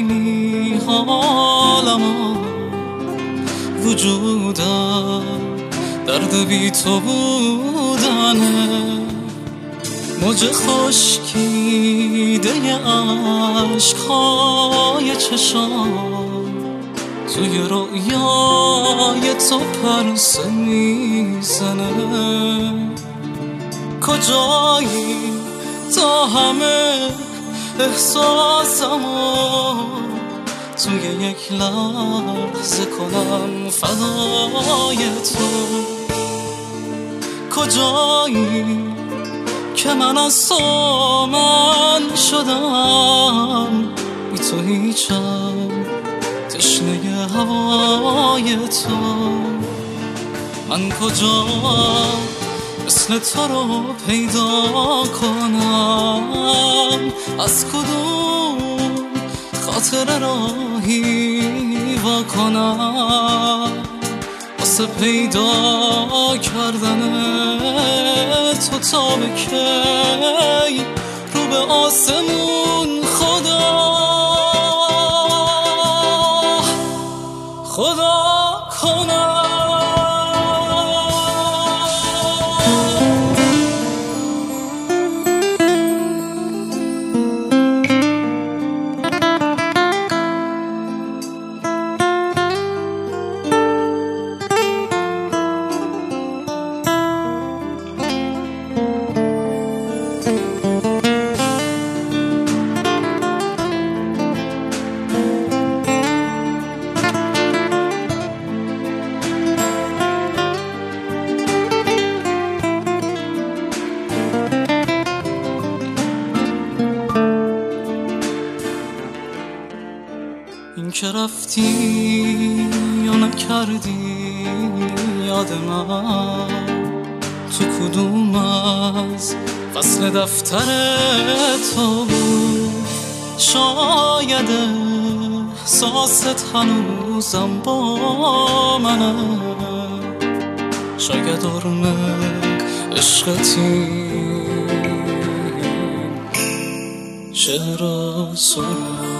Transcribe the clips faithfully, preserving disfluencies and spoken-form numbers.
ببینی حالمو وجودم درد بی تو بودنه موج خشکیده عشقهای چشام توی رویای تو پرسه میزنه کجایی تا همه احساسمو توی یک لحظه کنم فدای تو کجایی که من از تو من شدم بی تو هیچم تشنه هوای تو من کجا مثل تو رو پیدا کنم از کدوم خاطر راهی وا کنم واسه پیدا کردن تو تا به کی رو به آسمون خدا خدا کنم این که رفتی یا نکردی یاد من تو کدوم از فصل دفتر تو بود شاید احساست هنوزم با منه شاید ارم عشقتی چرا سرم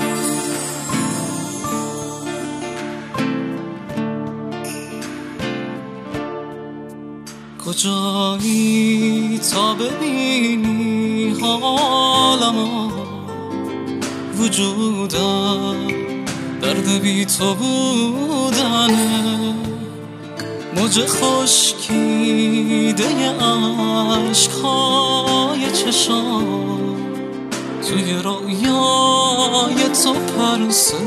کجایی تا ببینی حالمو وجودم درد بی تو بودنه موج خشکیده عشقهای چشام توی رویای تو پرسه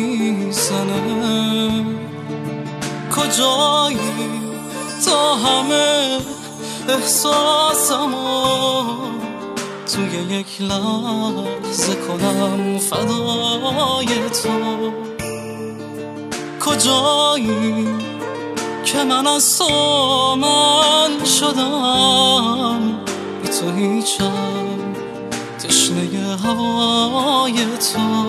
میزنه کجایی تا همه احساسمو توی یک لحظه کنم فدای تو کجایی که من از تو من شدم بی تو هیچم تشنه هوای تو